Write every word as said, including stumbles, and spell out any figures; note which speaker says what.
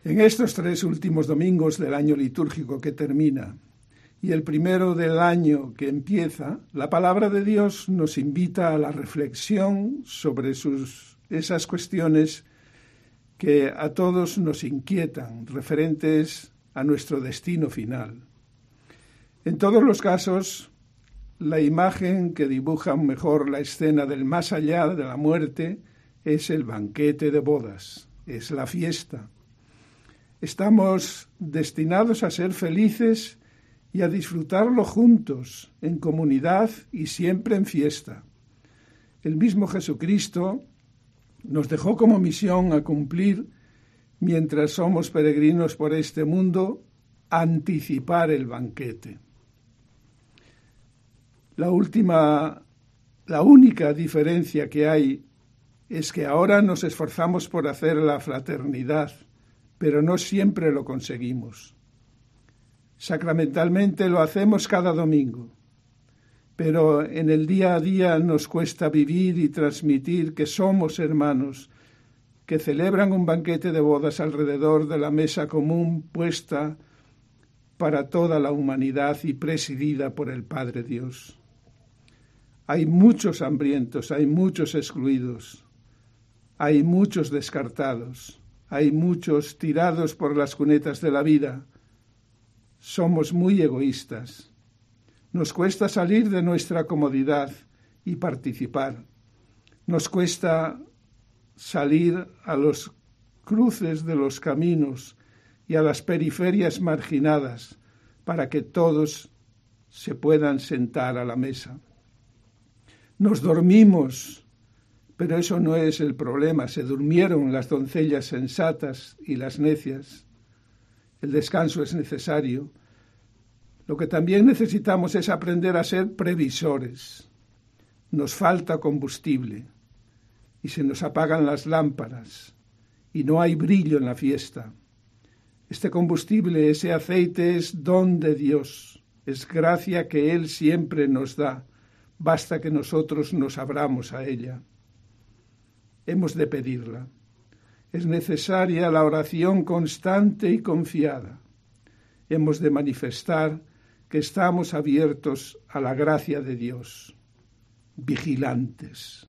Speaker 1: En estos tres últimos domingos del año litúrgico que termina y el primero del año que empieza, la palabra de Dios nos invita a la reflexión sobre sus, esas cuestiones que a todos nos inquietan, referentes a nuestro destino final. En todos los casos, la imagen que dibuja mejor la escena del más allá de la muerte es el banquete de bodas, es la fiesta. Estamos destinados a ser felices y a disfrutarlo juntos, en comunidad y siempre en fiesta. El mismo Jesucristo nos dejó como misión a cumplir, mientras somos peregrinos por este mundo, anticipar el banquete. La última, la única diferencia que hay es que ahora nos esforzamos por hacer la fraternidad, pero no siempre lo conseguimos. Sacramentalmente lo hacemos cada domingo, pero en el día a día nos cuesta vivir y transmitir que somos hermanos, que celebran un banquete de bodas alrededor de la mesa común puesta para toda la humanidad y presidida por el Padre Dios. Hay muchos hambrientos, hay muchos excluidos, hay muchos descartados. Hay muchos tirados por las cunetas de la vida. Somos muy egoístas. Nos cuesta salir de nuestra comodidad y participar. Nos cuesta salir a los cruces de los caminos y a las periferias marginadas para que todos se puedan sentar a la mesa. Nos dormimos. Pero eso no es el problema. Se durmieron las doncellas sensatas y las necias. El descanso es necesario. Lo que también necesitamos es aprender a ser previsores. Nos falta combustible y se nos apagan las lámparas y no hay brillo en la fiesta. Este combustible, ese aceite es don de Dios. Es gracia que Él siempre nos da. Basta que nosotros nos abramos a ella. Hemos de pedirla. Es necesaria la oración constante y confiada. Hemos de manifestar que estamos abiertos a la gracia de Dios, vigilantes.